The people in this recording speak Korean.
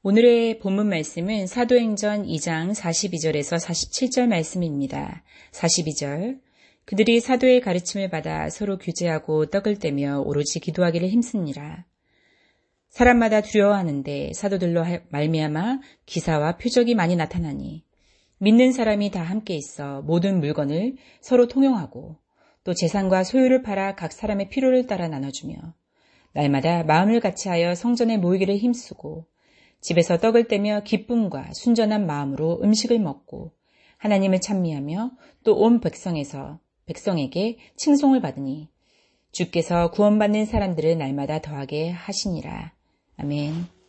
오늘의 본문 말씀은 사도행전 2장 42절에서 47절 말씀입니다. 42절. 그들이 사도의 가르침을 받아 서로 교제하고 떡을 떼며 오로지 기도하기를 힘쓰니라. 사람마다 두려워하는데 사도들로 말미암아 기사와 표적이 많이 나타나니 믿는 사람이 다 함께 있어 모든 물건을 서로 통용하고 또 재산과 소유를 팔아 각 사람의 필요를 따라 나눠주며 날마다 마음을 같이하여 성전에 모이기를 힘쓰고 집에서 떡을 떼며 기쁨과 순전한 마음으로 음식을 먹고 하나님을 찬미하며 또 온 백성에게 칭송을 받으니 주께서 구원받는 사람들을 날마다 더하게 하시니라. 아멘.